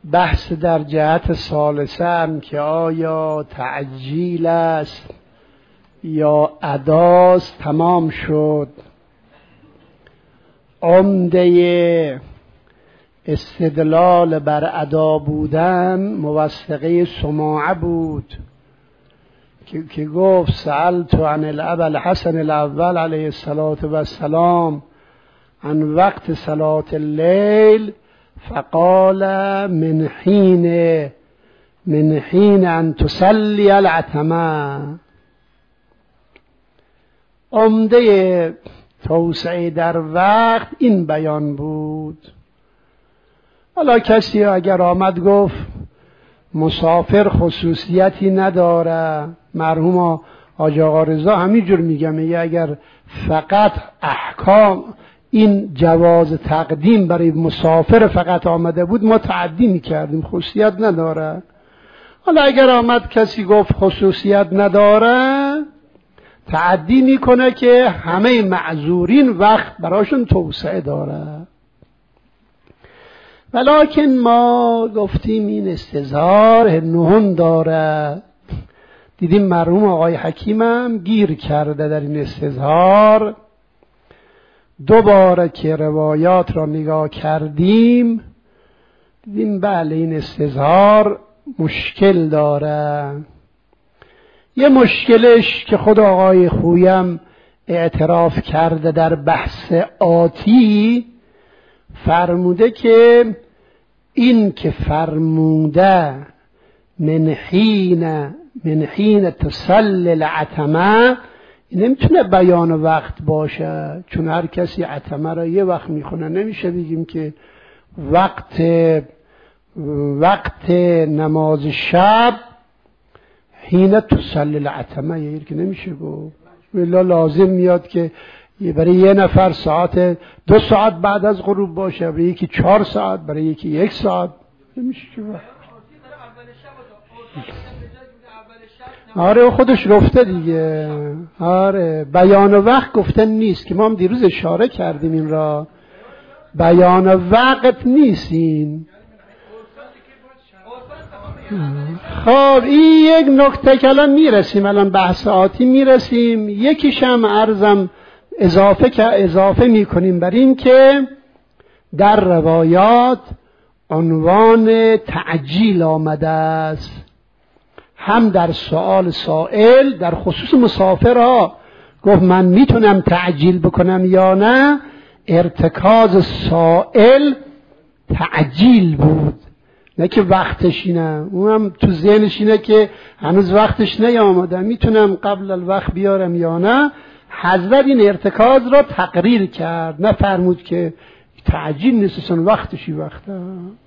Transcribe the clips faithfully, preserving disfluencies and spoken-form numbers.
بحث در جهت ثالثه هم که آیا تعجیل است یا اداست تمام شد. عمده استدلال بر ادا بودن موثقه سماعه بود که, که گفت سألت عن الأب الحسن الاول علیه الصلاة والسلام عن وقت صلاة الليل فقال من حين من حين ان تصلي العتمه. عمده توسعه در وقت این بیان بود. حالا کسی اگر آمد گفت مسافر خصوصیتی نداره، مرحوم حاج آقا رضا همینجور میگه، میگه اگر فقط احکام این جواز تقدیم برای مسافر فقط آمده بود ما تعدی میکردیم، خصوصیت نداره. حالا اگر آمد کسی گفت خصوصیت نداره تعدی میکنه که همه معذورین وقت براشون توسعه داره. ولکن ما گفتیم این استظهار نهون داره. دیدیم مرحوم آقای حکیم هم گیر کرده در این استظهار. دوباره که روایات را نگاه کردیم دیدیم بله این استظهار مشکل داره. یه مشکلش که خود آقای خویم اعتراف کرده در بحث آتی، فرموده که این که فرموده من حین من حین تصلی العتمه نمیتونه بیان وقت باشه، چون هر کسی عتمه را یه وقت میخونه. نمیشه بگیم که وقت وقت نماز شب حین تصلی العتمه، یه که نمیشه گفت. ولی لازم میاد که برای یه نفر ساعت دو ساعت بعد از غروب باشه، برای یکی چهار ساعت، برای یکی یک ساعت. نمیشه که آره خودش رفته دیگه. آره بیان وقت گفتن نیست که ما هم دیروز اشاره کردیم این را. بیان وقت نیست این. خب این یک نکته که الان میرسیم، الان بحث آتی میرسیم. یکیش هم عرضم اضافه که اضافه میکنیم بر این که در روایات عنوان تعجیل آمده است، هم در سوال سائل در خصوص مسافرها گفت من میتونم تعجیل بکنم یا نه. ارتکاز سائل تعجیل بود، نه که وقتش اینه. اونم تو ذهنش اینه که هنوز وقتش نیامده، میتونم قبل الوقت بیارم یا نه. حضرت این ارتکاز را تقریر کرد، نه فرمود که تعجیل نیستن وقتشی وقته.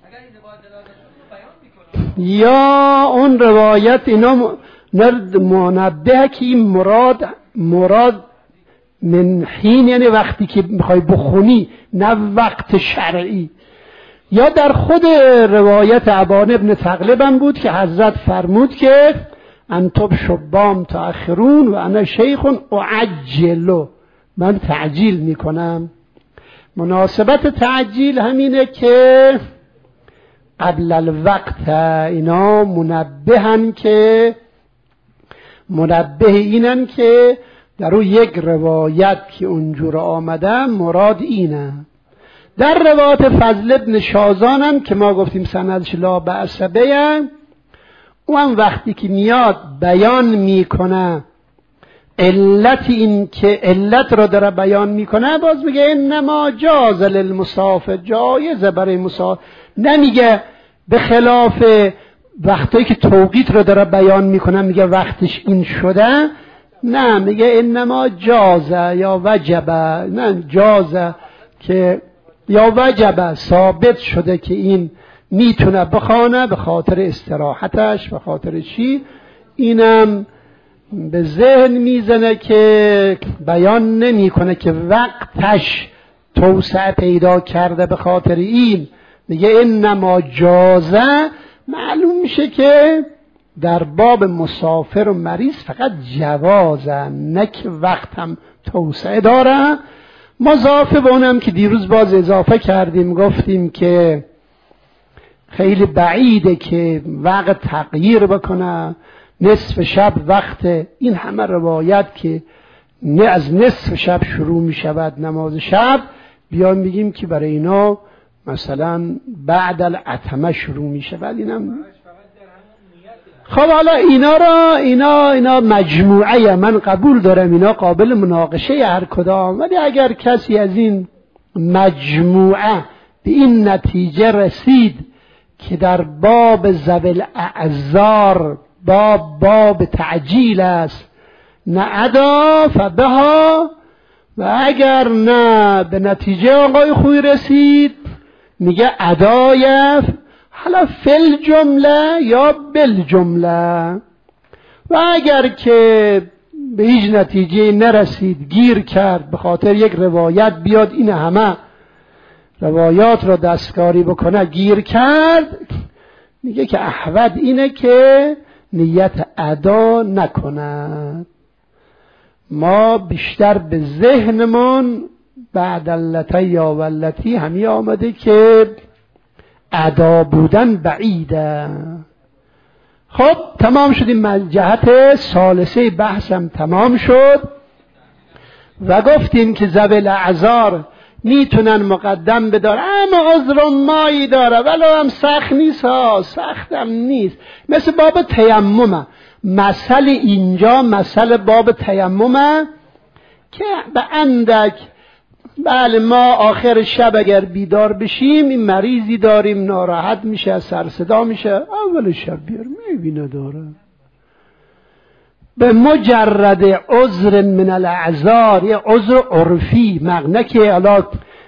یا اون روایت اینا منبه که این مراد مراد من حین یعنی وقتی که میخوای بخونی، نه وقت شرعی. یا در خود روایت ابان ابن تغلب هم بود که حضرت فرمود که انتم شبام تأخرون و انا شیخ اعجل، من تعجیل میکنم. مناسبت تعجیل همینه که قبل الوقت اینا منبهن که منبه اینن که در اون یک روایت که اونجور آمده مراد اینه. در روایت فضل ابن شازان هم که ما گفتیم سندش لا بأس به، او هم وقتی که میاد بیان میکنه علت این که علت را داره بیان میکنه، باز میگه انما جاز للمسافر، جایزه برای مسافر. نمیگه به خلاف وقتی که توقیت را داره بیان میکنه میگه وقتش این شده، نه میگه انما جازه یا وجبه، نه جازه که یا وجبه ثابت شده که این میتونه بخوانه به خاطر استراحتش، به خاطر چی. اینم به ذهن میزنه که بیان نمیکنه که وقتش توسعه پیدا کرده به خاطر این. میگه انما جازه، معلوم میشه که در باب مسافر و مریض فقط جوازه، نه که وقت هم توسعه داره. مضافه به اونم که دیروز باز اضافه کردیم، گفتیم که خیلی بعیده که وقت تغییر بکنه، نصف شب وقت. این همه روایت که نه از نصف شب شروع می شود نماز شب، بیان میگیم که برای اینا مثلا بعد العتمه شروع می شود. اینم خب حالا اینا را اینا اینا مجموعه، من قبول دارم اینا قابل مناقشه هر کدام، ولی اگر کسی از این مجموعه به این نتیجه رسید که در باب ذوی الاعذار باب باب تعجیل است، نه ادا فبها، و اگر نه به نتیجه آقای خوی رسید میگه ادایف، حالا فل جمله یا بل جمله. و اگر که به هیچ نتیجه نرسید، گیر کرد، به خاطر یک روایت بیاد این همه روایات را دستکاری بکنه، گیر کرد، میگه که احوط اینه که نیت ادا نکند. ما بیشتر به ذهنمون بعد اللتی یا والتی همی آمده که ادا بودن بعیده. خب تمام شدیم، جهت ثالثه بحثم تمام شد و گفتیم که ذوی الاعذار میتونن مقدم بدارن، اما عذر مایی داره ولو هم سخت نیست ها، سخت هم نیست، مثل باب تیممه. مسئله اینجا مسئله باب تیممه که به اندک، بله ما آخر شب اگر بیدار بشیم، این مریضی داریم ناراحت میشه، سر صدا میشه، اول شب بیار میبینه داره، به مجرد عذر من الاعذار، یه عذر عرفی، معنی که حالا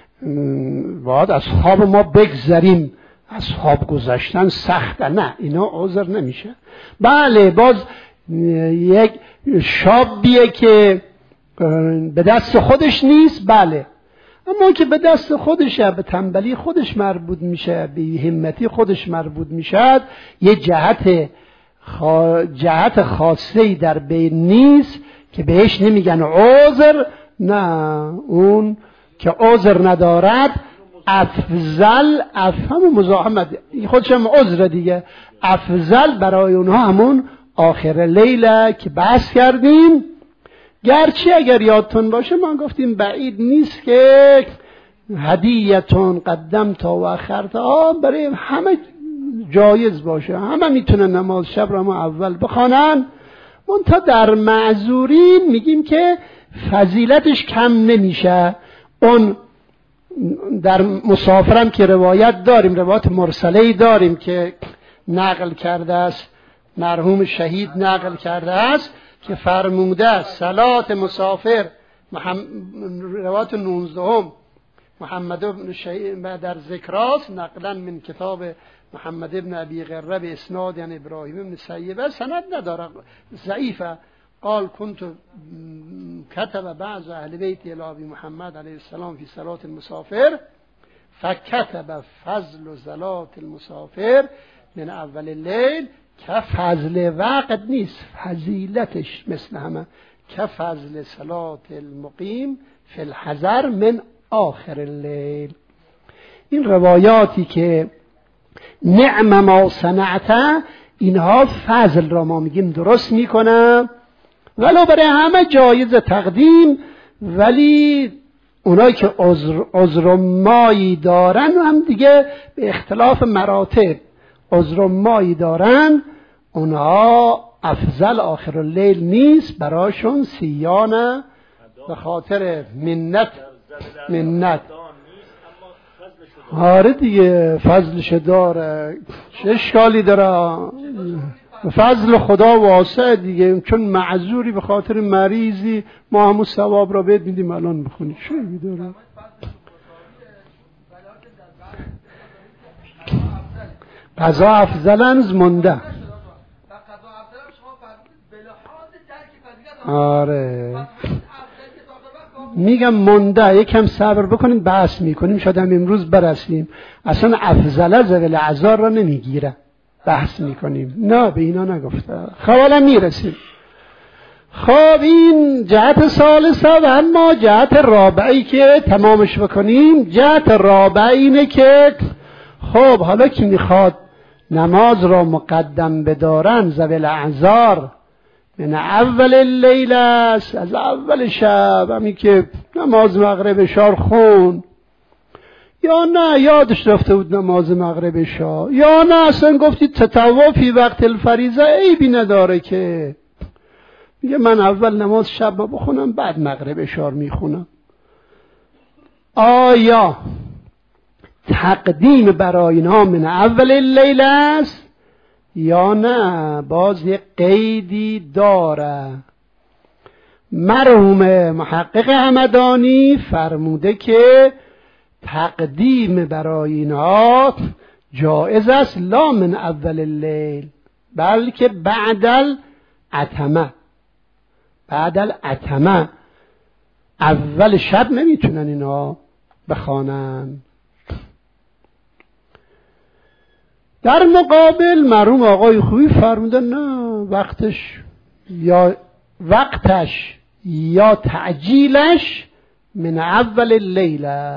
باید از خواب ما بگذریم، از خواب گذشتن سخته، نه اینا عذر نمیشه. بله باز یک شابیه که به دست خودش نیست، بله، اما که به دست خودشه، به تنبلی خودش مربوط میشه، به همتی خودش مربوط میشه، یه جهت خا... جهت خاصی در بین نیست که بهش نمیگن عذر، نه اون که عذر ندارد افضل، افهم مزاحمت خودش هم عذر دیگه، افضل برای اونها همون آخر لیله که بحث کردیم. گرچه اگر یادتون باشه ما گفتیم بعید نیست که هدیه‌تون قدمتا و اخرتا برای همه جایز باشه، همه میتونن نماز شب را ما اول بخوانن، منتها در معذورین میگیم که فضیلتش کم نمیشه. اون در مسافرم که روایت داریم، روایت مرسله‌ای داریم که نقل کرده است، مرحوم شهید نقل کرده است که فرموده است صلات مسافر، محمد روایت نوزدهم محمد بن شهید در ذکراست، نقلا من کتاب محمد بن ابی غره به اسناد یعنی ابراهیم بن سیبه، سند نداره، ضعیفه. قال كنت كتب بعض اهل بیت الی ابی محمد علیه السلام فی صلات المسافر فكتب فضل صلات المسافر من اول اللیل، که فضل وقت نیست، فضیلتش مثل همه، که فضل صلات المقیم فی الحضر من آخر اللیل. این روایاتی که نعم ما صنعت، اینها فضل را ما میگیم درست میکنه، ولو برای همه جایز تقدیم، ولی اونایی که عذر عذر مایی دارن هم دیگه به اختلاف مراتب عذر مایی دارن، اونها افضل آخر اللیل نیست براشون، سیانه به خاطر منت منت آره دیگه فضلش داره، چه اشکالی داره، فضل خدا واسع دیگه، چون معذوری به خاطر مریضی ما همون ثواب را بهت میدیم الان بخونی، چه میداره. قضا افضلنز مونده، آره میگم مونده، یکم صبر بکنیم بحث میکنیم، شاید هم امروز برسیم. اصلا افضل ذوی الاعذار را نمیگیره، بحث میکنیم، نه به اینا نگفته، خوالا میرسیم. خب این جهت ثالثه. و اما جهت رابعی که تمامش بکنیم، جهت رابعی اینه که خب حالا که میخواد نماز را مقدم بدارن ذوی الاعذار من اول اللیل است، از اول شب، همین که نماز مغرب شار خون، یا نه یادش رفته بود نماز مغرب شا، یا نه اصلا گفتی تطوع فی وقت الفریضه عیبی نداره که میگه من اول نماز شب بخونم بعد مغرب شار میخونم. آیا تقدیم برای اینها من اول اللیل است یا نه؟ باز یک قیدی داره. مرحوم محقق همدانی فرموده که تقدیم برای اینها جائز است، لا من اول اللیل بلکه بعد العتمه. بعد العتمه، اول شب نمیتونن اینا بخوانن. در مقابل مرحوم آقای خویی فرمودن نه، وقتش یا وقتش یا تعجیلش من اول اللیل.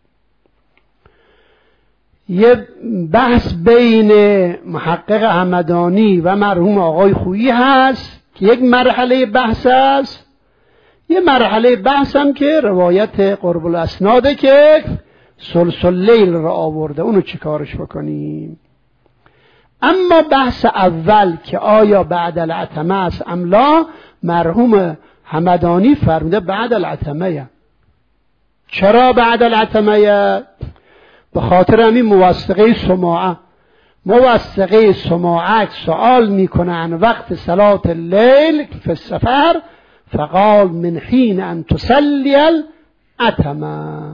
یه بحث بین محقق همدانی و مرحوم آقای خویی هست که یک مرحله بحث است. یه مرحله بحث هم که روایت قرب الاسناده که ثلث اللیل را آورده، اونو چی کارش بکنیم؟ اما بحث اول که آیا بعد العتمه است ام لا، مرحوم همدانی فرموده بعد العتمه. چرا بعد العتمه؟ به خاطر همین موثقه سماعه. موثقه سماعه سوال میکنن وقت صلات اللیل فی السفر، فقال من حین ان تصلی العتمه.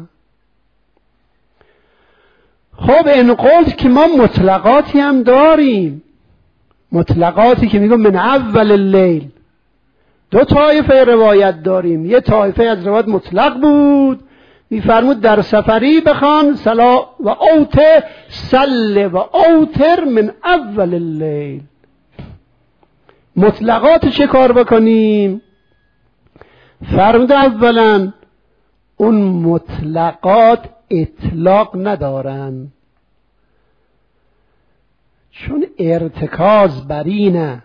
خب این قلت که ما مطلقاتی هم داریم، مطلقاتی که میگم من اول اللیل. دو طایفه روایت داریم. یه طایفه از روایت مطلق بود، میفرمود در سفری بخوان صلا و اوتر صل و اوتر من اول اللیل. مطلقات چه کار بکنیم؟ فرمود اولا اون مطلقات اطلاق ندارن، چون ارتکاز بر اینه،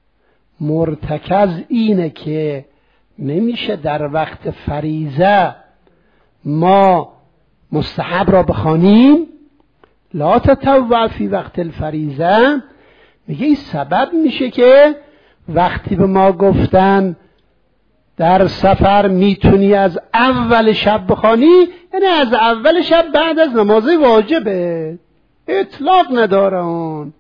مرتکز اینه که نمیشه در وقت فریضه ما مستحب را بخوانیم. لا تطوع فی وقت الفریضه، میگه این سبب میشه که وقتی به ما گفتن در سفر میتونی از اول شب بخوانی، یعنی از اول شب بعد از نماز واجبه، اطلاق نداره. اون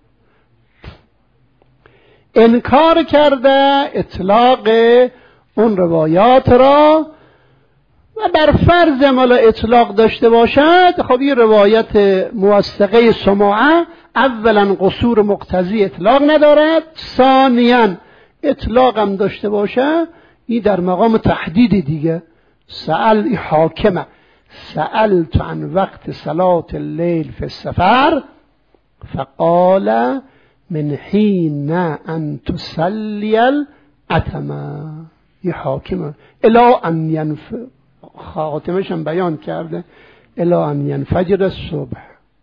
انکار کرده اطلاق اون روایات را و بر فرض مالا اطلاق داشته باشد. خب این روایت موثقه سماعه اولا قصور مقتضی اطلاق ندارد، ثانیا اطلاق هم داشته باشه این در مقام تحدید دیگه. سأل حاکمه سألت عن وقت صلاة اللیل فی السفر فقال من حین ان تصلی العتمه. این حاکمه الا ان ینف، خاتمش هم بیان کرده الا ان ینفجر الصبح.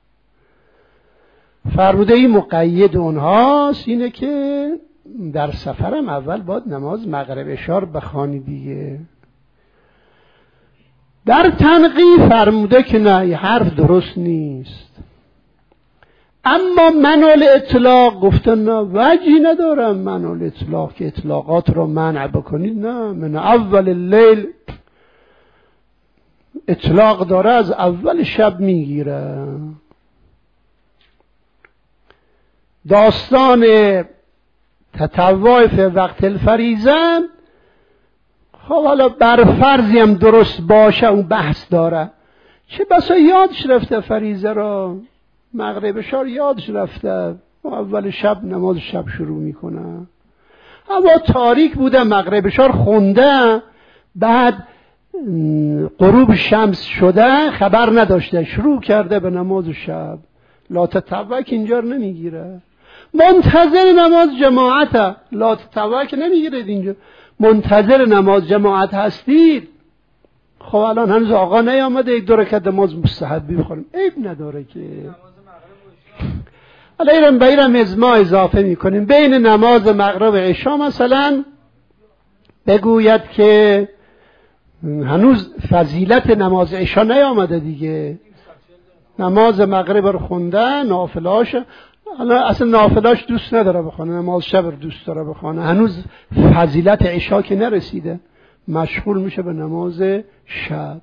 فرموده این مقید اونهاست اینه که در سفرم اول باید نماز مغرب اشار بخوانی دیگه. در تنقیح فرموده که نه، یه حرف درست نیست. اما منع اطلاق گفتن نه، وجهی ندارم منع اطلاق که اطلاقات رو منع بکنید. نه، من اول اللیل اطلاق داره، از اول شب میگیره. داستان تطوع فی وقت الفریضه، خب حالا بر فرضی هم درست باشه اون بحث داره. چه بسا یادش رفته فریضه را، مغرب شار یادش رفته، اول شب نماز شب شروع میکنه. اما تاریک بوده مغرب شار خونده، بعد غروب شمس شده خبر نداشته، شروع کرده به نماز شب. لا تطوع که اینجا رو نمیگیره، منتظر نماز جماعت. لا تطوع که نمیگیرید اینجا، منتظر نماز جماعت هستید. خب الان هنوز آقا نیامده یک دو رکعت نماز مستحبی بخوریم، عیب نداره که. نماز مغرب حالا ایرم به ایرم از ما اضافه میکنیم بین نماز مغرب و عشا مثلا بگوید که هنوز فضیلت نماز عشا نیامده دیگه، نماز مغرب رو خونده، نافلاش اصلا نافلاش دوست نداره بخونه، نماز شب رو دوست داره بخونه، هنوز فضیلت عشا که نرسیده، مشغول میشه به نماز شب.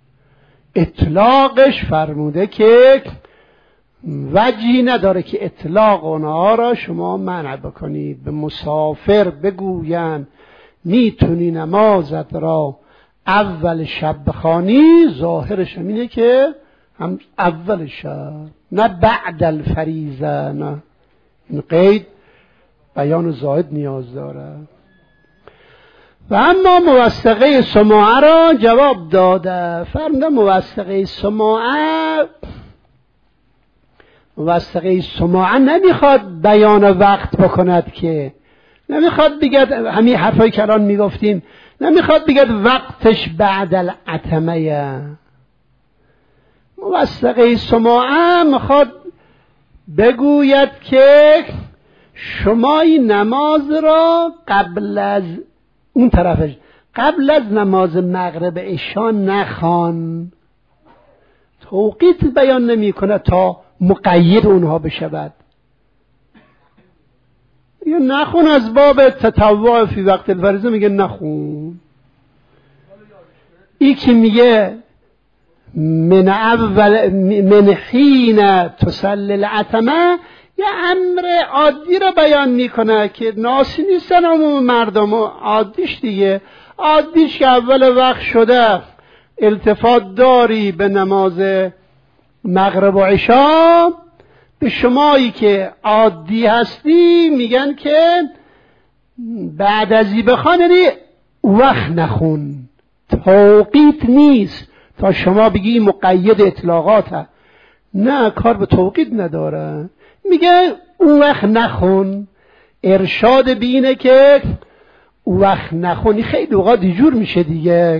اطلاقش فرموده که وجهی نداره که اطلاق اونها را شما منع بکنید. به مسافر بگوین میتونی نمازت را اول شب بخوانی، ظاهرش اینه که هم اول شب نه بعد الفریضه، نه، این قید بیان زائد نیاز داره. و اما موثقه سماعه را جواب داده، فرموده موثقه سماعه موثقه سماعه نمیخواد بیان وقت بکند، که نمیخواد بگد همین حرفایی که الان میگفتیم، نمیخواد بگد وقتش بعد العتمه. موثقه سماعه میخواد بگوید که شما این نماز را قبل از اون طرفش قبل از نماز مغرب عشا نخوان. توقیت بیان نمی کنه تا مقید اونها بشود، یا نخون از باب تطوع فی وقت الفریضه میگه نخون. ای که میگه من اول من حین تصلی العتمه یه امر عادی را بیان میکنه که ناسی نیستن عموم مردم، عادیش دیگه، عادیش که اول وقت شده التفات داری به نماز مغرب و عشا، به شمایی که عادی هستی میگن که بعد از این بخوان، یعنی وقت نخون، توقیت نیست تا شما بگی مقید اطلاقاته، نه، کار به توقیت نداره، میگه اون وقت نخون. ارشاد بینه که اون وقت نخونی. خیلی اوقات دیجور میشه دیگه،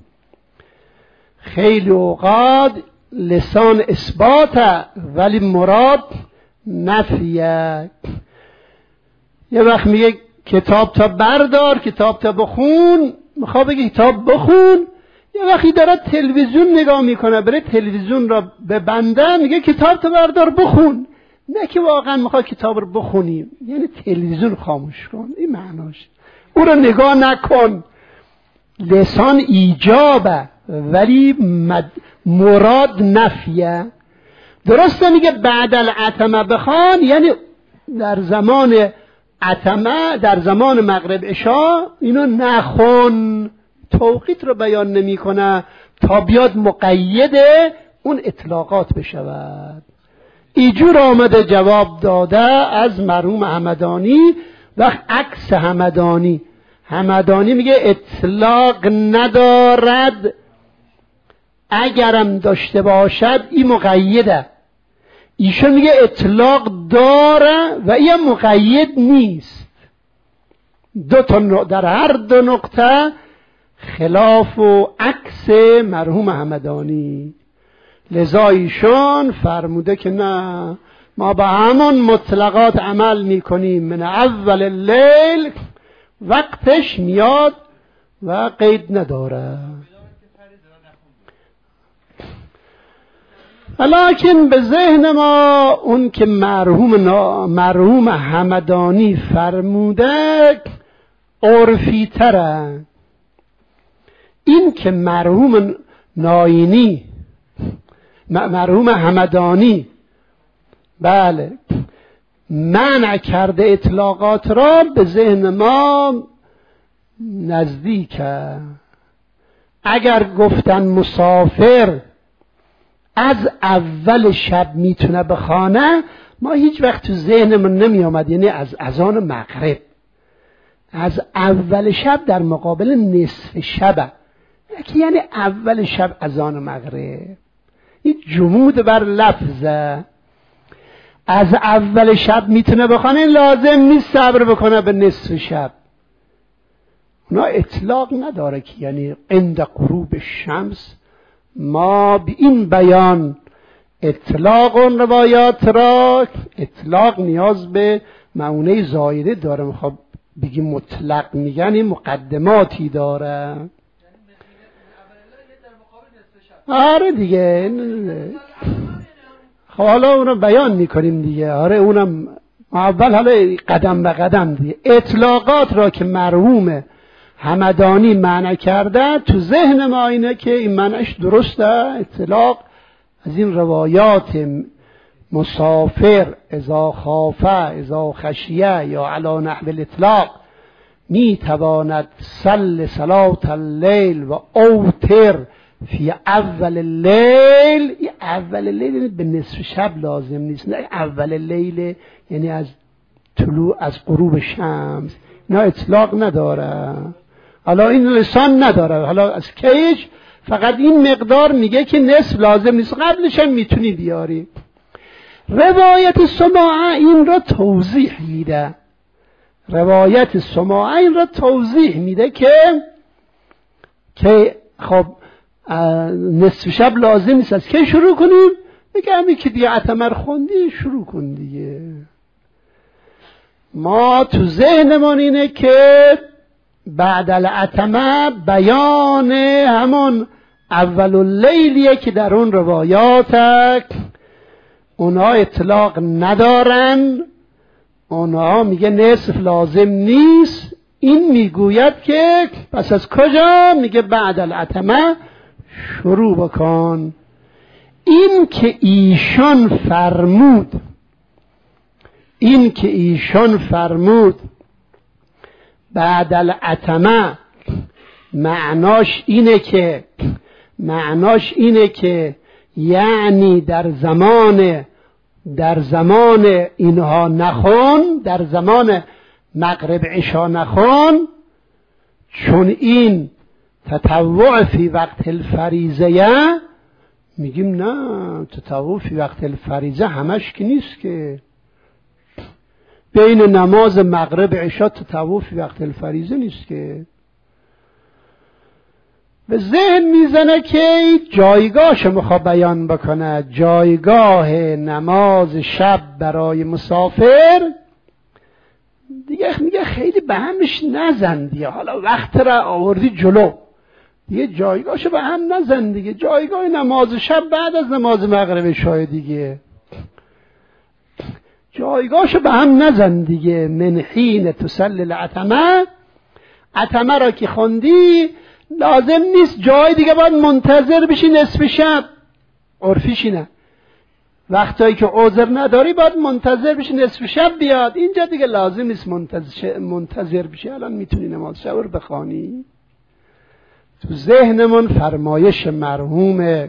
خیلی اوقات لسان اثباته ولی مراد نفیه. یه وقت میگه کتاب تا بردار، کتاب تا بخون، میخواد بگه کتاب بخون. یه وقتی داره تلویزیون نگاه میکنه، بره تلویزیون را ببنده، میگه کتاب تا بردار بخون، نه که واقعا میخواد کتاب رو بخونیم، یعنی تلویزیون خاموش کن، این معناش. او رو نگاه نکن. لسان ایجابه ولی مد... مراد نفیه. درسته میگه بعد العتمه بخوان، یعنی در زمان عتمه، در زمان مغرب عشا اینو نخون. توقیت رو بیان نمی کنه تا بیاد مقید اون اطلاقات بشود. ایجور آمده جواب داده از مرحوم همدانی. وقت عکس همدانی، همدانی میگه اطلاق ندارد، اگرم داشته باشد این مقیده. ایشون میگه اطلاق داره و این مقید نیست. دو تا در هر دو نقطه خلاف و عکس مرحوم همدانی. لذا ایشون فرموده که نه، ما با همون مطلقات عمل میکنیم، من اول اللیل وقتش میاد و قید نداره. ولیکن به ذهن ما اون که مرحوم مرحوم همدانی فرموده عرفی تره. این که مرحوم ناینی مرحوم همدانی بله منع کرده اطلاقات را، به ذهن ما نزدیکه. اگر گفتن مسافر از اول شب میتونه بخوانه، ما هیچ وقت تو ذهنمون نمی آمد، یعنی از اذان مغرب، از اول شب در مقابل نصف شب، یعنی اول شب اذان مغرب. این جمود بر لفظه. از اول شب میتونه بخونه، لازم نیست صبر بکنه به نصف شب. اونا اطلاق نداره که یعنی عند غروب شمس. ما به این بیان اطلاق اون روایات را، اطلاق نیاز به معونه زایده داره، میخواد بگی مطلق میگن این مقدماتی داره. آره دیگه، خب حالا اونو بیان میکنیم دیگه. آره اونم اول حالا قدم به قدم دیگه. اطلاقات را که مرحوم همدانی معنی کرده تو ذهن ما اینه که این معنیش درسته. اطلاق از این روایات مسافر اذا خافه اذا خشیه یا علی نحو الاطلاق می تواند سل صلات اللیل و اوتر فی اول اللیل. این اول اللیل به نصف شب لازم نیست، نه اول اللیل یعنی از طلوع از غروب شمس. نه اطلاق نداره، حالا این لسان نداره، حالا از کیش فقط این مقدار میگه که نصف لازم نیست، قبلش هم میتونی بیاری. روایت سماعه این را توضیح میده، روایت سماعه این را توضیح میده که که خب نصف شب لازم نیست. از که شروع کنیم؟ بگه همی که دیگه عتمر خوندی شروع کن دیگه. ما تو ذهنمون اینه که بعد العتمه بیان همون اول اللیلیه که در اون روایات اونها اطلاق ندارن، اونها میگه نصف لازم نیست. این میگوید که پس از کجا؟ میگه بعد العتمه شروع بکن. این که ایشان فرمود این که ایشان فرمود بعد العتمه معناش اینه که معناش اینه که یعنی در زمان در زمان اینها نخون، در زمان مغرب عشا نخون، چون این تطوع فی وقت الفریضه. میگیم نه، تطوع فی وقت الفریضه همش که نیست که. بین نماز مغرب عشا تطوع فی وقت الفریضه نیست که. به ذهن میزنه که جایگاهش میخواد بیان بکنه، جایگاه نماز شب برای مسافر. دیگه میگه خیلی به همش نزن دیگه، حالا وقت را آوردی جلو دیگه جایگاهش به هم نزن دیگه. جایگاه نماز شب بعد از نماز مغرب شاید دیگه، جایگاهش به هم نزن دیگه. من حین تصلی العتمه، عتمه را که خوندی لازم نیست جای دیگه باید منتظر بشی نصف شب. عرفیش اینه، وقتایی که عذر نداری باید منتظر بشی نصف شب بیاد. اینجا دیگه لازم نیست منتظر, منتظر بشی، الان میتونی نماز شب رو بخوانی. تو ذهنمون فرمایش مرحوم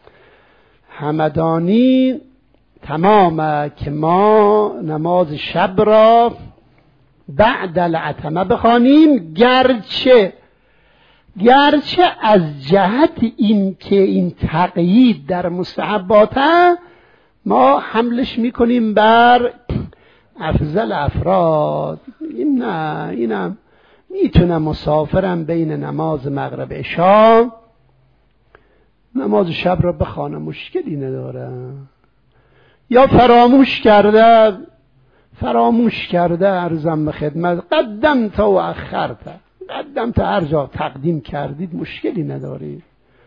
همدانی تمامه که ما نماز شب را بعد العتمه بخوانیم، گرچه گرچه از جهت این که این تقیید در مستحباته ما حملش میکنیم بر افضل افراد. میگیم نه، اینم میتونم مسافرم بین نماز مغرب عشا نماز شب را بخوانم، مشکلی نداره. یا فراموش کرده فراموش کرده عرضم به خدمت قدم تا و اخرت، قدم تا هر جا تقدیم کردید مشکلی ندارید.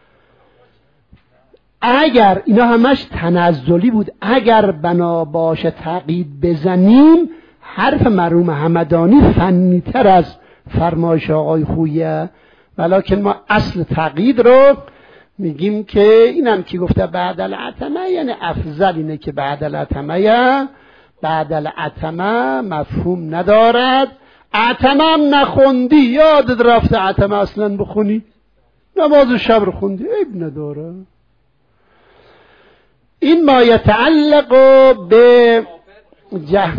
اگر اینا همش تنزلی بود، اگر بنا باشه تقیید بزنیم، حرف مرحوم همدانی فنی تر از فرمایش آقای خویه، ولکن ما اصل تقیید رو میگیم که اینم که گفته بعد العتمه یعنی افضل اینه که بعد العتمه. بعد العتمه مفهوم ندارد. عتمه هم نخوندی، یادت رفته عتمه اصلا بخونی، نماز شب رو خوندی، عیب نداره. این ما یتعلق به جه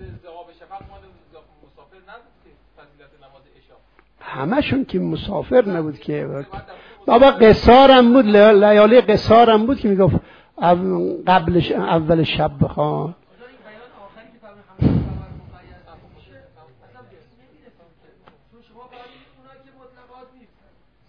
همشون که مسافر نبود که بابا قصارم بود، لیالی قصارم بود که میگفت قبلش اول شب بخوان.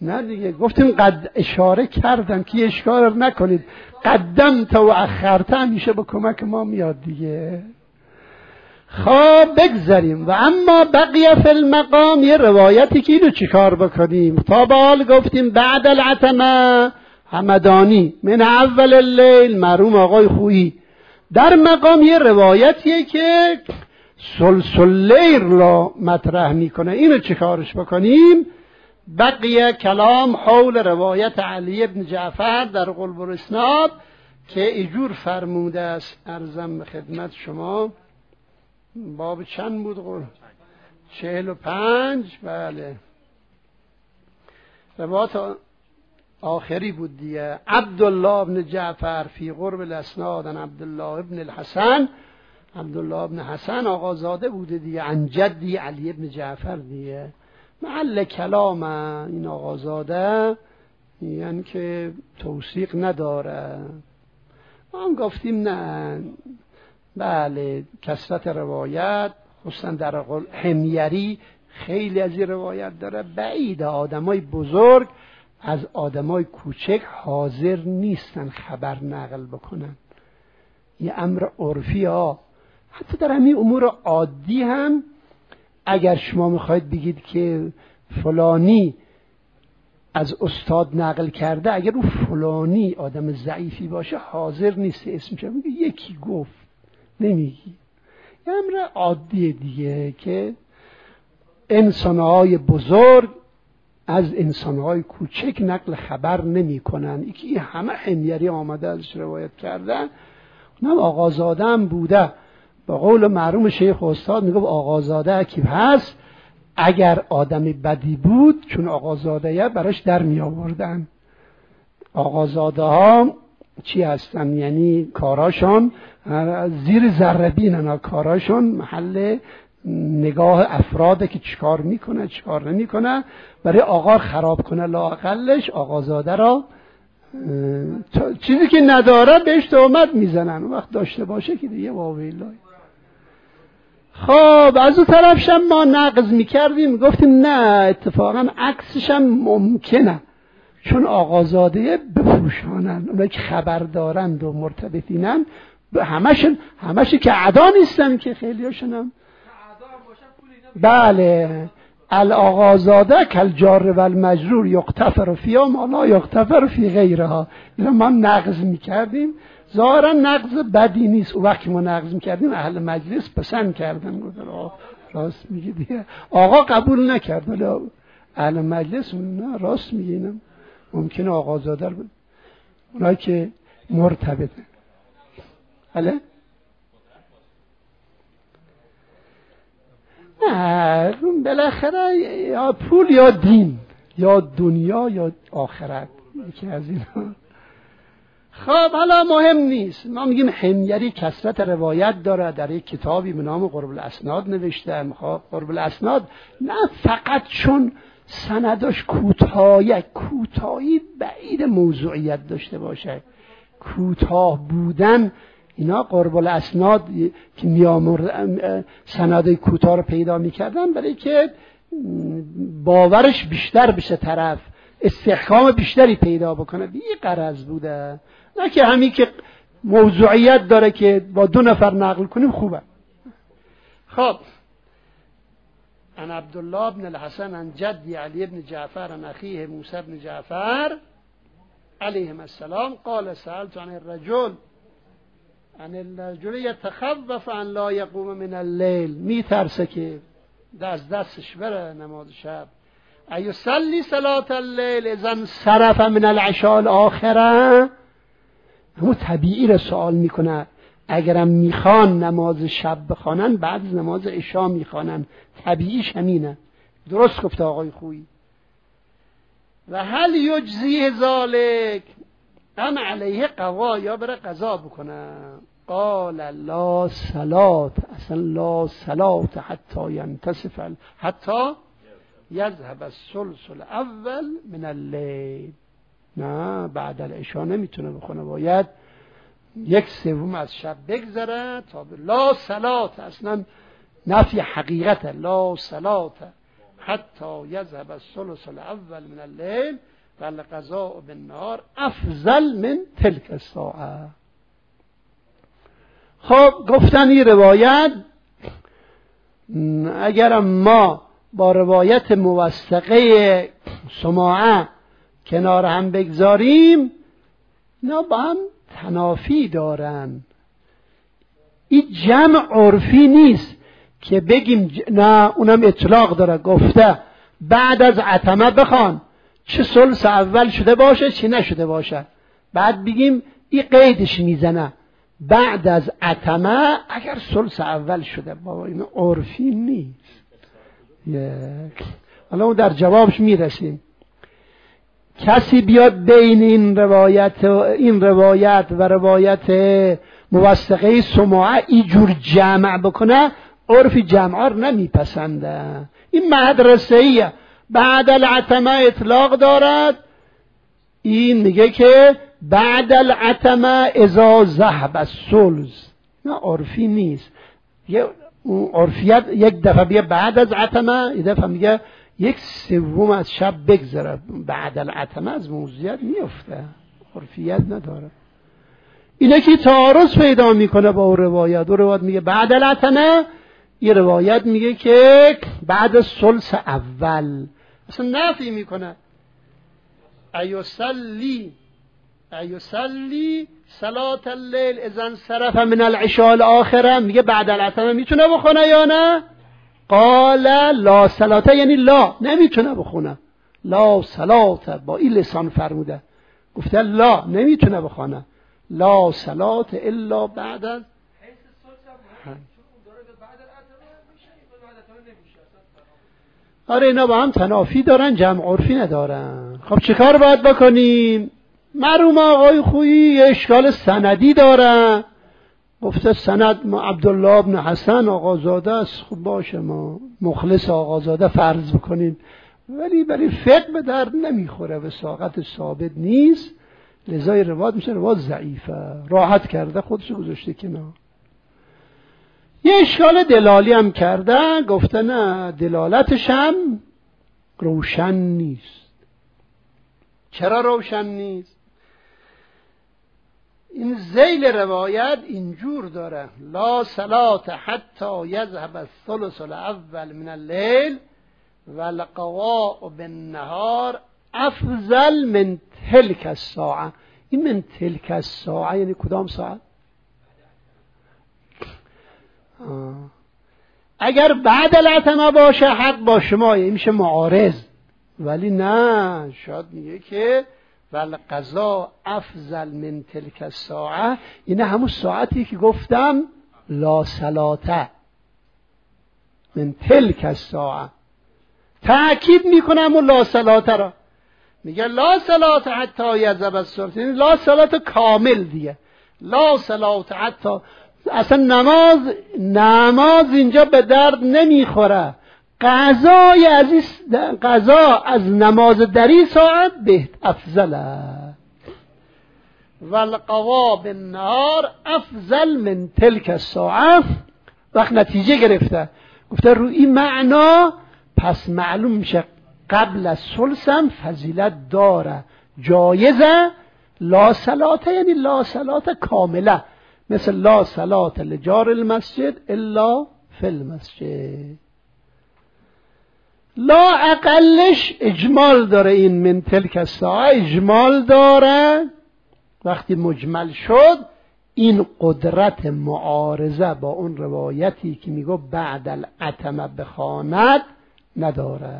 نه دیگه گفتیم قد اشاره کردم که اشکار نکنید، قدم تا و اخرت همیشه با کمک ما میاد دیگه. خب بگذاریم. و اما بقیه فی المقام، یه روایتی که اینو چیکار بکنیم؟ تا بال گفتیم بعد العتمه همدانی من اول اللیل مرحوم آقای خویی، در مقام یه روایتیه که سلسله را مطرح میکنه، اینو چیکارش بکنیم؟ بقیه کلام حول روایت علی ابن جعفر در قلب الاسناد که ایجور فرموده است. عرضم به خدمت شما باب چند بود؟ قول چهل و پنج. بله روایت آخری بود دیگه. عبدالله ابن جعفر فی قرب الاسناد عن عبدالله ابن الحسن، عبدالله ابن حسن آقازاده بوده دیگه، عن جدی علی ابن جعفر دیگه. محل کلام این آقازاده یعنی که توثیق نداره. ما هم گفتیم نه، بله کثرت روایت خصوصا در قول حمیری خیلی از این روایت داره. بعید آدمای بزرگ از آدمای کوچک حاضر نیستن خبر نقل بکنن، یه امر عرفی ها. حتی در همین امور عادی هم اگر شما میخواید بگید که فلانی از استاد نقل کرده، اگر او فلانی آدم ضعیفی باشه حاضر نیست اسمش، میگه یکی گفت، نمیگی. یه امر عادی دیگه که انسانهای بزرگ از انسانهای کوچک نقل خبر نمی کنن. یکی همه حمیری آمده ازش روایت کردن. اونم آقازاده هم بوده. با قول مرحوم شیخ استاد میگه آقازاده کی هست، اگر آدم بدی بود چون آقازاده براش در می آوردن. آقازاده ها چی هستن؟ یعنی کاراشون زیر ذره بینن، کاراشون محل نگاه افراده که چیکار میکنه چیکار نمیکنه، برای آقا خراب کنه. لااقلش آقازاده را چیزی که نداره بهش تهمت میزنن، وقت داشته باشه که دیگه واویلا. خب از اون طرفش ما نقض میکردیم، گفتیم نه اتفاقا عکسش هم ممکنه، چون آقازاده بپوشانن، اونایی که خبر دارند و مرتبطینن همشون همشون که عدا نیستن که خیلی هاشون هم بله الاغازاده کل جار و المجرور یقتفر فیها ما لا یقتفر فی غیرها. اینو ما نقض میکردیم، ظاهرا نقض بدی نیست. او وقتی ما نقض میکردیم اهل مجلس پسند کردن، گفتن راست میگه دیگه. آقا قبول نکرد ولی اهل مجلس نه راست میگه، اینم ممکنه آغازاده بود اونایی که مرتبطه. بله نه بالاخره یا پول یا دین یا دنیا یا آخرت، یکی از اینا. خب حالا مهم نیست، ما میگیم حمیری کثرت روایت داره، در یک کتابی به نام قرب الاسناد نوشته. خب قرب الاسناد نه فقط چون سنداش کوتاه، کوتاهی بعید موضوعیت داشته باشه، کوتاه بودن اینا قرب الاسناد که میامر سندای کوتاه رو پیدا میکردن برای که باورش بیشتر بشه، طرف استحکام بیشتری پیدا بکنه، بی غرض بوده. نه که همین که موضوعیت داره که با دو نفر نقل کنیم خوبه. خب عن عبدالله بن الحسن عن جدی علی بن جعفر عن اخیه موسی بن جعفر علیهم السلام قال سألت عن الرجل عن الرجل یتخوف ان لا یقوم من الليل، می ترسه که دست دستش بره نماز شب. ایصلی صلاة الليل اذا صرف من العشاء الاخره، همون طبیعی رو سوال میکنه. اگرم میخوان نماز شب بخوانن بعد از نماز عشا میخوانن، طبیعیش همینه. درست گفته آقای خویی. و هل یجزیه ذالک ام علیه قضا، یا بره قضا بکنه؟ قال لا صلاة، اصلا لا صلاة حتی ینتصف حتی یذهب الثلث الاول من اللیل. نه بعد العشا نمیتونه بخونه، باید یک سوم از شب بگذره تا لا صلاة، اصلا نفی حقیقت لا صلاة حتی یذهب الثلث الاول من الليل و القضاء بالنهار افضل من تلک الساعه. خب گفتن این روایت اگر ما با روایت موثقه سماعه کنار هم بگذاریم اینا با هم تنافی دارن. این جمع عرفی نیست که بگیم ج... نه اونم اطلاق داره، گفته بعد از عتمه بخوان چه ثلث اول شده باشه چه نشده باشه، بعد بگیم این قیدش میزنه بعد از عتمه اگر ثلث اول شده. بابا این عرفی نیست. یک حالا اون در جوابش میرسیم. کسی بیاد بین این روایت این روایت و روایت موثقه سماعه اینجور جمع بکنه، عرفی جمعه رو نمیپسنده. این مدرسه‌ایه، بعد العتمه اطلاق دارد، این میگه که بعد العتمه اذا ذهب الثلث. نه عرفی نیست. یه عرفیت یک دفعه بیه بعد از عتمه، یک دفعه میگه یک سوم از شب بگذره. بعد العتمه از موضوعیت میفته، عرفیت نداره. اینه که تعارض پیدا میکنه با روایت. و روایت میگه بعد العتمه، یه روایت میگه که بعد از ثلث اول. اصلا نفی میکنه. ایصلی ایصلی صلات اللیل اذا انصرف من العشاء الاخره، میگه بعد العتمه میتونه بخونه یا نه؟ قال لا صلاته، یعنی لا، نمیتونه بخونه. لا صلاته با این لسان فرموده، گفته لا نمیتونه بخونه. لا صلات الا بعد از آره اینا با هم تنافی دارن، جمع عرفی ندارن. خب چه کار باید بکنیم؟ مرحوم آقای خویی اشکال سندی دارن. گفته سند ما عبدالله ابن حسن آقازاده است. خب باشه ما مخلص آقازاده فرض بکنیم، ولی برای فقه به درد نمیخوره، به ساقت ثابت نیست، لذای روایت میشه روایت ضعیفه. راحت کرده خودشو گذاشته کنار. یه اشکال دلالی هم کرده، گفته نه دلالتش هم روشن نیست. چرا روشن نیست؟ این ذیل روایت اینجور داره: لا صلات حتی یذهب الثلث الاول من الليل والقضاء بالنهار افضل من تلک الساعه. این من تلک الساعه یعنی کدام ساعت؟ آه. اگر بعد العتمه باشه حق با شما، این میشه معارض. ولی نه، شاید میگه که والقضاء افضل من تلک الساعه، اینه همون ساعتی که گفتم لا صلاته من تلک الساعه. تأکید میکنم اون لا صلاته را، میگه لا صلاته حتی یذهب الثلث، یعنی لا صلاته کامل دیگه. لا صلاته حتی، اصلا نماز نماز اینجا به درد نمیخوره. قضای عزیز، قضا از نماز در این ساعت به افضله. والقضاء بالنهار افضل من تلک الساعه. وقت نتیجه گرفته، گفته رو این معنا پس معلوم میشه قبل از ثلث هم فضیلت داره، جایزه. لا صلات یعنی لا صلات کامله، مثل لا صلات لجار المسجد الا فی المسجد. لا اقلش اجمال داره، این من تلک الساعه اجمال داره. وقتی مجمل شد این قدرت معارضه با اون روایتی که میگو بعد العتمه بخواند نداره.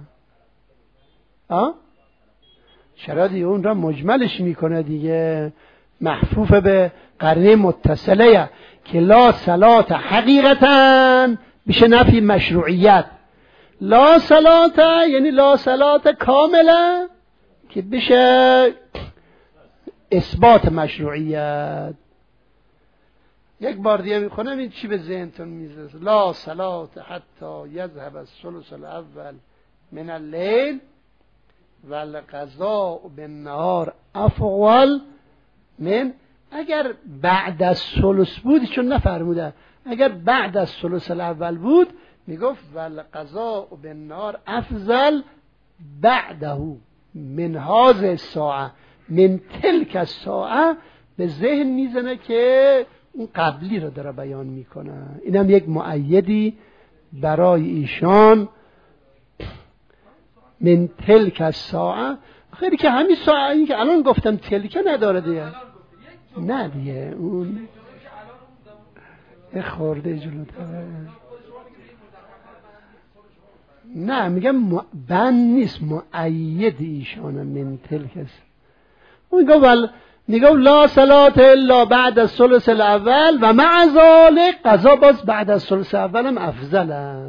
آه؟ چرا دیگه اون را مجملش میکنه دیگه، محفوف به قرینه متصله که لا صلات حقیقتا بشه نفی مشروعیت. لا صلات یعنی لا صلات کامله که بشه اثبات مشروعیت. یک بار دیگه میخونم این چی به ذهنتون میزنه: لا صلات حتی یذهب الثلث الاول من الليل والقضاء بالنهار افضل من. اگر بعد از ثلث بود چون نفرموده، اگر بعد از ثلث الاول بود میگفت والقضاء بالنار افضل بعده من هذه الساعه من تلک الساعه. به ذهن میزنه که اون قبلی رو داره بیان میکنه. اینم یک مؤیدی برای ایشان. من تلک الساعه، خیلی که همین ساعه این که الان گفتم تلک نداره دیگه. نه دیگه اون خورده جلوتره. نه میگم بند نیست، مؤید ایشانه من تلک است. اون میگه ول میگه لا صلات الا بعد از ثلث الاول و مع ذلك قضا باز بعد از ثلث اول هم افضله.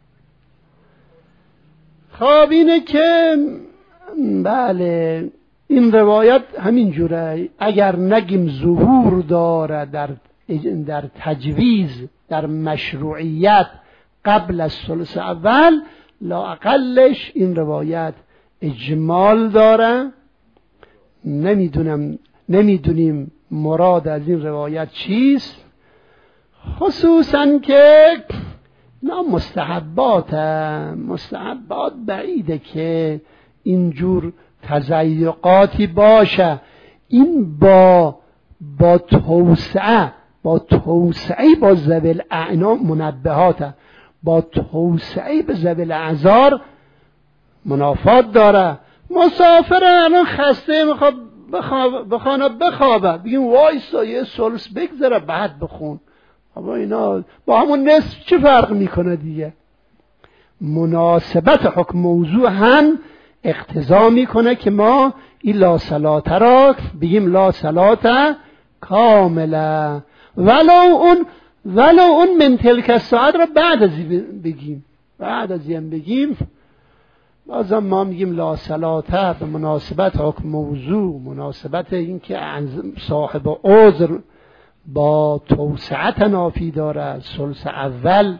خب اینه که بله این روایت همین جوره. اگر نگیم ظهور داره در در تجویز، در مشروعیت قبل از ثلث اول، لااقلش این روایت اجمال داره. نمیدونم نمیدونیم مراد از این روایت چیست، خصوصا که نه مستحبات مستحبات بعیده که اینجور تضیقاتی باشه. این با با توسعه با توسعه با ذوی الاعناق منبهات، با توسعه به ذوی الاعذار منافات داره. مسافر الان خسته میخواد بخوابه بخوابه، بگیم وایسا یه ثلث بگذره بعد بخون. اما اینا با همون نصف چه فرق میکنه دیگه؟ مناسبت حکم موضوع هم اقتضا میکنه که ما این لا صلات را بگیم لا صلات کامله، ولو اون ولو اون من تلک الساعت را بعد از بگیم بعد از این بگیم بازم ما میگیم لا صلات به مناسبت حکم موضوع، مناسبت این که صاحب عذر با توسعه تنافی داره. ثلث اول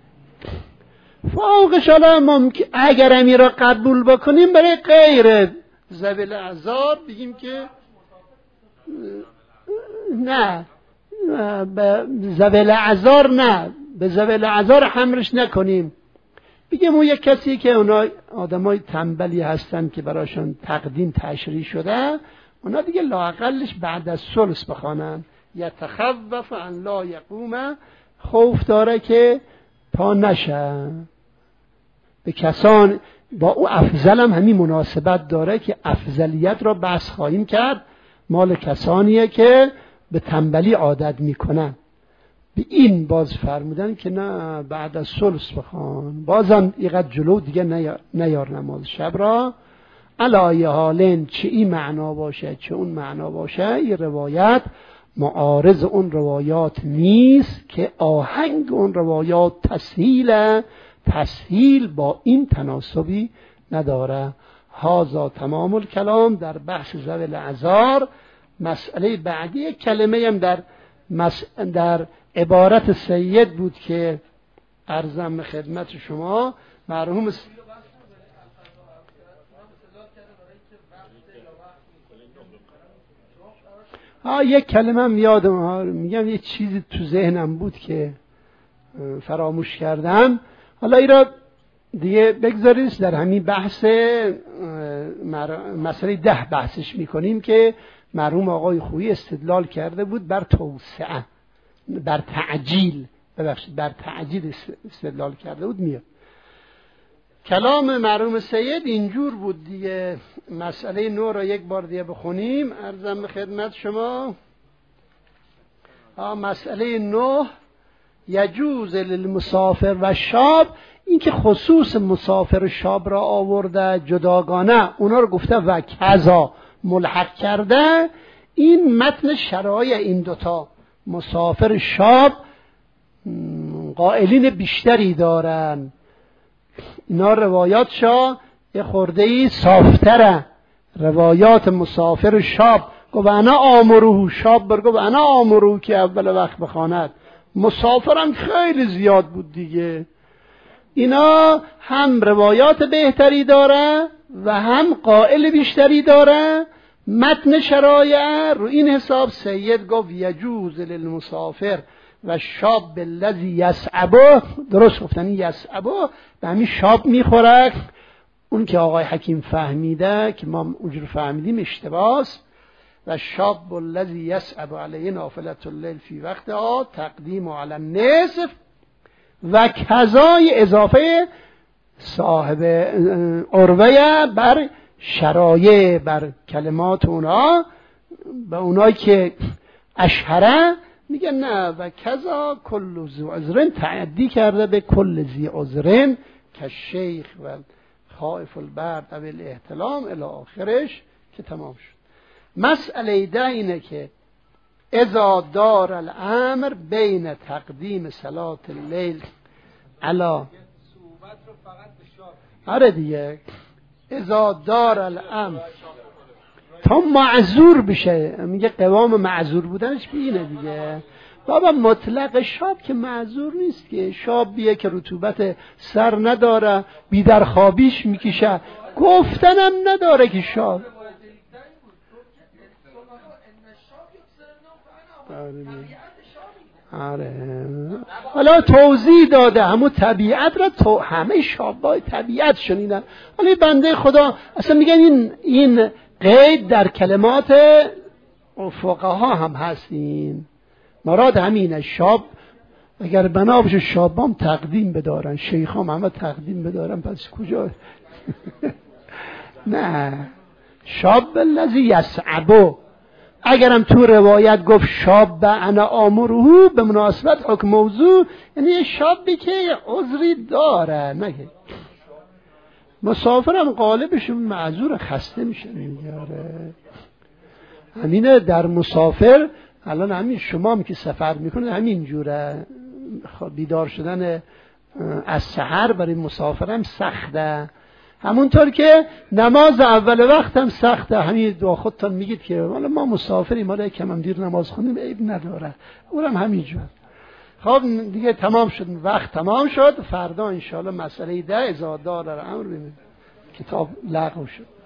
فوقش حالا ممکن اگر امی را قبول بکنیم برای غیر ذوی الاعذار بگیم که نه به ذوی الاعذار نه به ذوی الاعذار حملش نکنیم. بگیم اون یک کسی که اونا آدمای تنبلی هستن که براشون تقدیم تشریح شده، اونا دیگه لااقلش بعد از ثلث بخوانن. یتخوف ان لا یقوم، خوف داره که پا نشه. به کسان با او افضل هم همین مناسبت داره که افضلیت را بحث خواهیم کرد، مال کسانیه که به تنبلی عادت میکنن. به این باز فرمودن که نه بعد از ثلث بخوان. بازم اینقدر جلو دیگه نیار, نیار نماز شب را. علایه حالین چه این معنا باشه چه اون معنا باشه، این روایت معارض اون روایات نیست که آهنگ اون روایات تسهیل تسهیل با این تناسبی نداره. هازا تمام الکلام در بحث ذوی الاعذار. مسئله بعدی یک کلمه هم در مس... در عبارت سید بود که عرضم خدمت شما. مرحوم س... ها یک کلمه هم یادم ها میگم یه چیزی تو ذهنم بود که فراموش کردم. حالا این را دیگه بگذارید در همین بحث مسئله ده بحثش میکنیم که مرحوم آقای خویی استدلال کرده بود بر توسعه، بر تعجیل ببخشید بر تعجیل استدلال کرده بود. میاد کلام مرحوم سید اینجور بود دیگه. مسئله نو را یک بار دیگه بخونیم عرضم به خدمت شما. مسئله نو یجوز للمسافر و شاب، این که خصوص مسافر شاب را آورده جداگانه، اونا رو گفته و کذا ملحق کرده. این متن شرایع این دوتا مسافر شاب قائلین بیشتری دارن. اینا روایات شا یه خورده ای صافتره. روایات مسافر شاب گو انا آمروه، شاب برگو انا آمروه که اول وقت بخواند. مسافرم خیلی زیاد بود دیگه. اینا هم روایات بهتری داره و هم قائل بیشتری داره. متن شرایع رو این حساب سید گفت یجوز للمسافر و شاب الذی یسعبه، درست گفتن یسعبه به همین شاب میخوره. اون که آقای حکیم فهمیده که ما اونجور فهمیدیم اشتباس. و شاب الذی یسعب علیه نافلة اللیل فی وقتها تقدیم علی النصف و کذای اضافه صاحب عروه بر شرایع، بر کلمات اونا، به اونایی که اشهره میگن نه و کذا کل ذی عذرن تعدی کرده به کل ذی عذرن که شیخ و خائف البرد و الاحتلام الی آخرش که تمام شد. مسئله ده اینه که اذا دار الامر بین تقدیم صلاة اللیل علا، آره دیگه، اذا دار الامر تا معذور بشه، میگه قوام معذور بودنش بینه دیگه. بابا مطلق شاب که معذور نیست که، شاب بیه که رطوبت سر نداره بیدر خوابیش میکشه، گفتنم نداره که شاب. آره حالا توضیح داده همون طبیعت را، تو همه شابای طبیعت شنیدن. حالا بنده خدا اصلا میگن این این قید در کلمات فقها هم هستین، مراد همینه. شاب اگر بنا بشه شابام تقدیم بدارن، شیخام همه تقدیم بدارن، پس کجا؟ نه، شاب الذی یسعبه. اگرم تو روایت گفت شاب به انا آمره به مناسبت حکم موضوع، یعنی شابی که عذری داره، نگه مسافرم غالبشون معذور خسته میشه میاره. همینه در مسافر الان همین شما هم که سفر میکنه همین جوره، بیدار شدن از سحر برای مسافرم سخته، همونطور که نماز اول وقت هم سخته. همین دو خودتان میگید که حالا ما مسافریم، حالا کم هم دیر نماز خوندیم عیب نداره، اونم همینجور. خب دیگه تمام شد، وقت تمام شد. فردا انشاءالله مسئله ده اذا دار الامر ببینید، کتاب لغو شد.